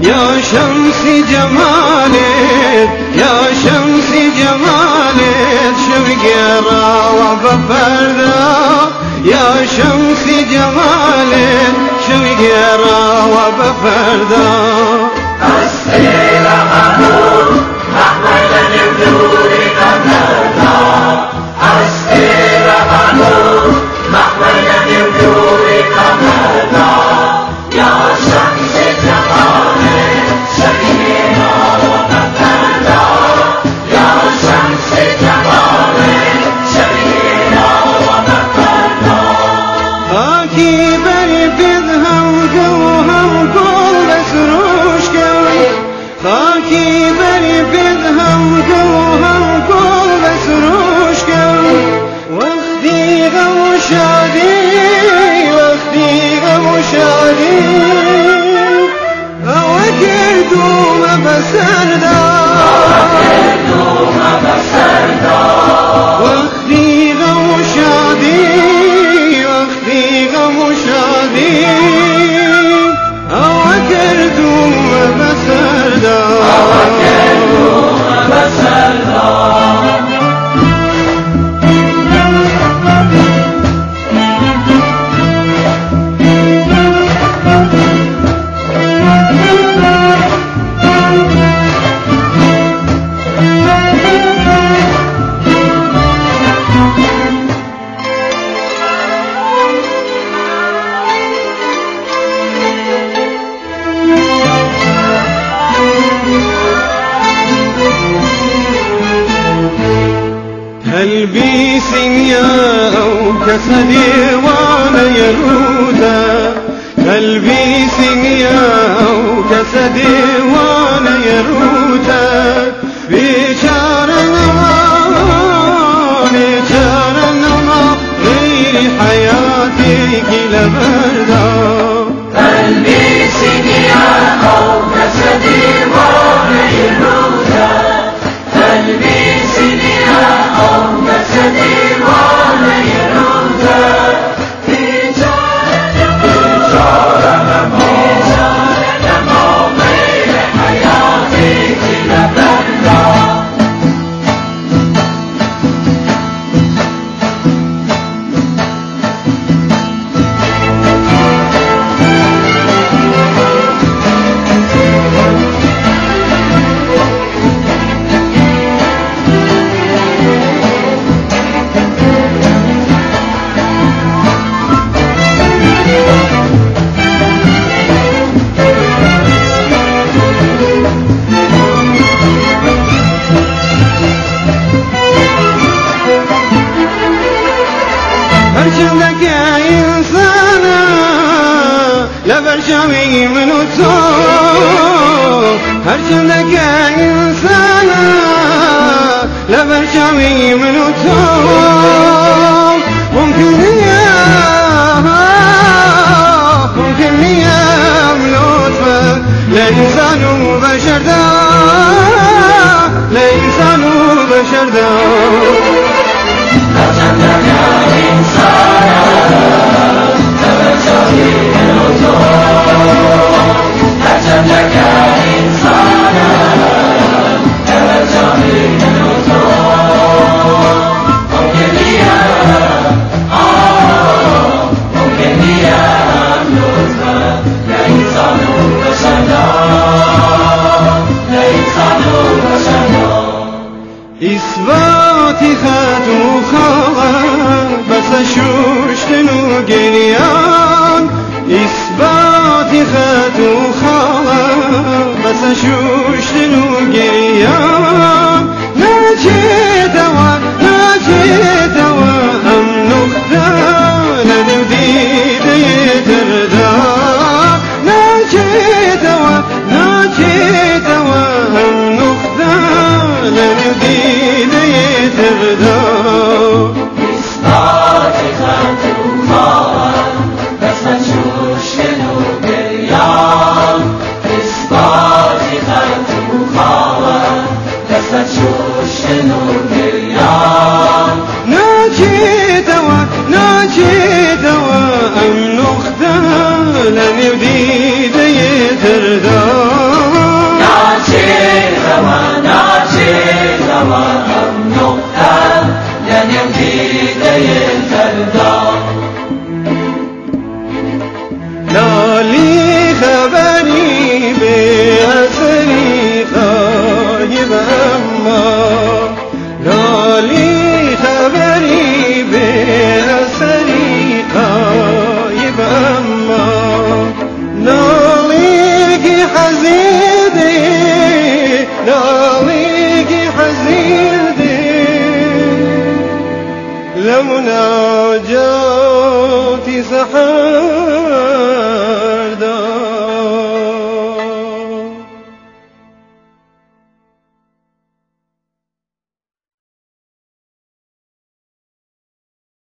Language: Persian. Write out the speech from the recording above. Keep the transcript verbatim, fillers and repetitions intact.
يا شمس جمالك يا شمس جمالك شوقي راوى بفردا يا شمس جمالك شوقي راوى بفردا أسئلة أمور أحمد لبدورك مردا أسئلة أمور أحمد لبدورك مردا يا شمس جمالك شوقي راوى بفردا يا شمس جمالك شوقي راوى بفردا خاكي بربد هم قوهم قول بسروش قوي خاكي بربد هم قوهم قول بسروش قوي وقتي غم شادي وقتي غم شادي أوكر دوم بسردا أوكر دوم بسردا وقتي غم شادي وقتي غم شادي أوكر دوم بسردا أوكر دوم بسردا قلبي سنيا أو كسدي وانا يرودا قلبي سنيا أو كسدي وانا يرودا بيشار نما بيشار نما غير حياتي كلا بردا قلبي سنيا أو كسدي وانا يرودا قلبي سنيا أو كسدي وانا يرودا في جهنم في جهنم غير حياتي كلا بردا هرشمك يا إنسانا لبرشمي من الصوم هرشمك يا إنسانا لبرشمي من الصوم ممكن يا ممكن يا ملوتفك لا إنسان بشر دا لا إنسان بشر دا أجمل يا إنسانا تبتغي الوجوه أجمل يا إنسانا تبتغي الوجوه ممكن يا آه ممكن يا لطفا لا إنسان بشر لا إنسان بشر إثباتي خاتو خاغا بس شوشتنو جنيان إثباتي خاتو خاغا بس شوشتنو جنيان ناجي دوا ناجي دوا أم نختار ندودي ديتردا ناجي دوا ناجي دوا أم نختار ندودي ديتردا إثباتي خاتو خاغا بس شوشتنو جنيان إثباتي خاتو بأسري غايب أما نالي خبري بأسري غايب أما نالي حزيدي نالي حزيدي لمناجاتي سحاب